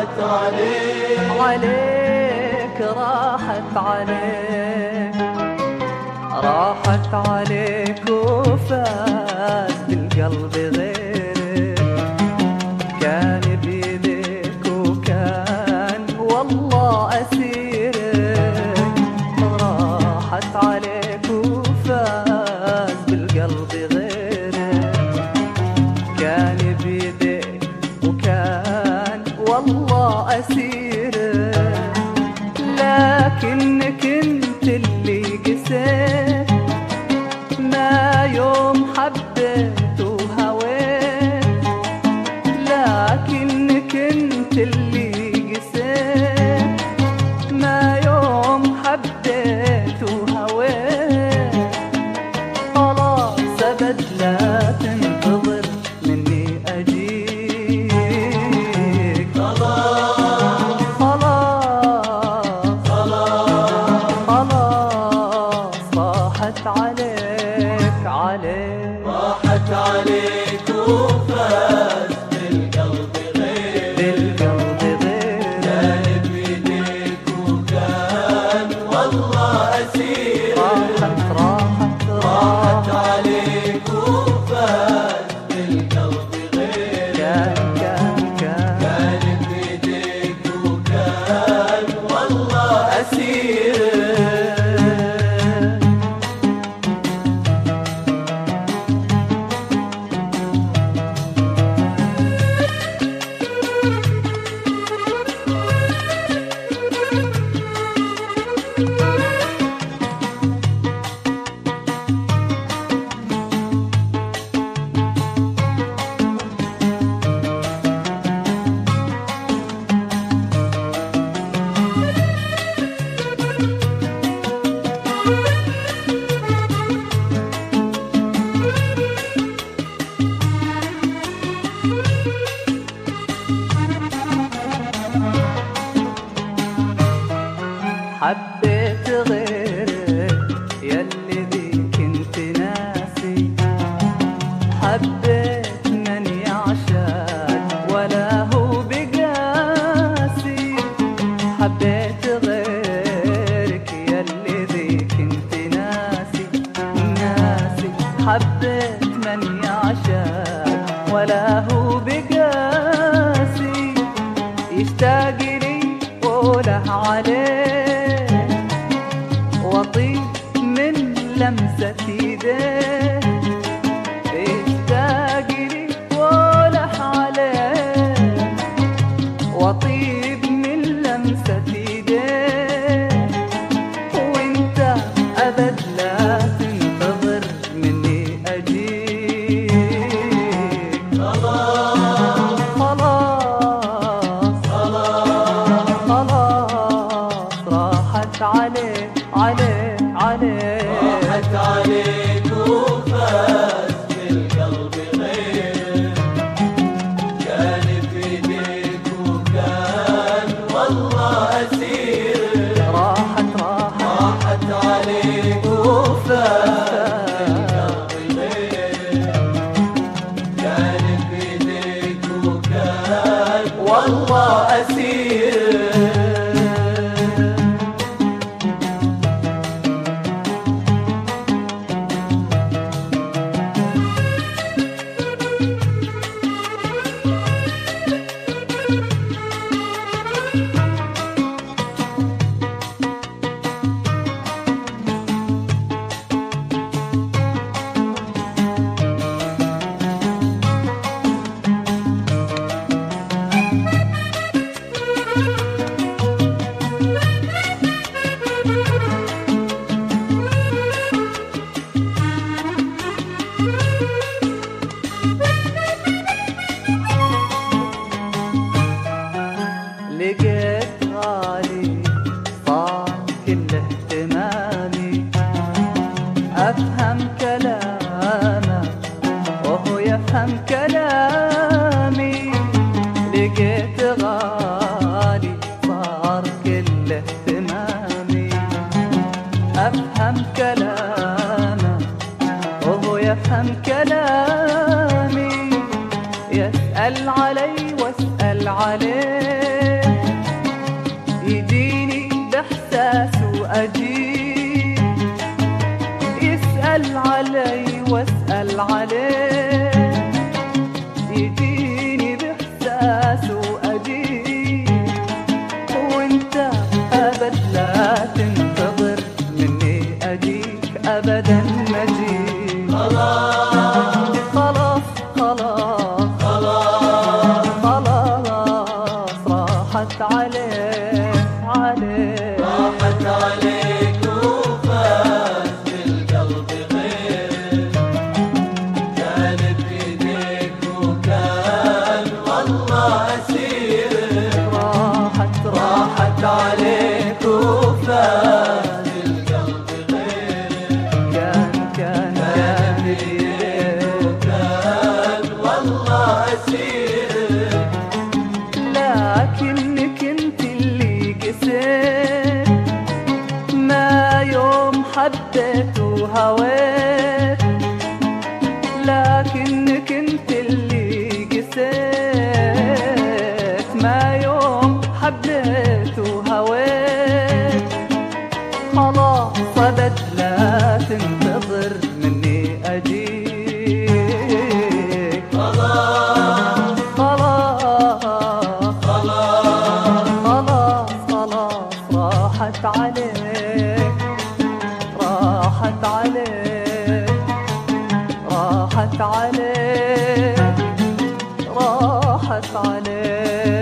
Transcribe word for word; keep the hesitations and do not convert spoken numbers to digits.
راحت عليك عليك راحت عليك راحت عليك وفات بالقلب غيرك كان بيدك وكان والله أسيرك راحت عليك وفات بالقلب غيرك كان بيدك وكان والله أسيرك لكنك انت اللي قسيت ما يوم حبيت وهويت لكنك انت اللي قسيت ما يوم حبيت وهويت خلاص أبد لا تنتظر مني أجيك خلاص خلاص خلاص خلاص راحت عليك عليك راحت عليك وفات بالقلب غير بالقلب غير كان بيديك وكان والله أسير راحت راحت راحت راحت عليك وفات بالقلب غير كان كان كان كان بيديك وكان والله أسير حبيت غيرك يلي بيك انت ناسي حبيت من يعشاك ولا هو بقاسي حبيت غيرك يلي بيك انت ناسي ناسي حبيت من يعشاك ولا هو بقاسي يشتاق لي وله عليه وطيب من لمسة ايديه يشتاق لي وله عليه وطيب من لمسة ايديه وانت ابد لا تنتظر مني اجيك خلاص خلاص خلاص خلاص راحت عليك عليك عليك راحت عليك وفات بالقلب غير كان بيديك وكان والله أسير راحت راحت راحت عليك وفات بالقلب غير كان بيديك وكان والله أسير عليه يجيني بإحساس وأجيك وانت أبد لا تنتظر مني أجيك أبدا مجيك. خلاص خلاص خلاص خلاص خلاص راحت عليك عليك راحت عليك وفات بالقلب غير كان بيديك وكان والله أسير. راحت راحت عليك وفات بالقلب غير كان كان كان بيديك وكان والله أسير. لكنك انت اللي قسيت ما يوم حبيت وهويت. لكنك انت اللي قسيت ما يوم حبيت وهويت. خلاص أبد لا تنتظر مني أجيك. خلاص خلاص خلاص خلاص خلاص راحت عليك راحت عليك راحت عليك راحت عليك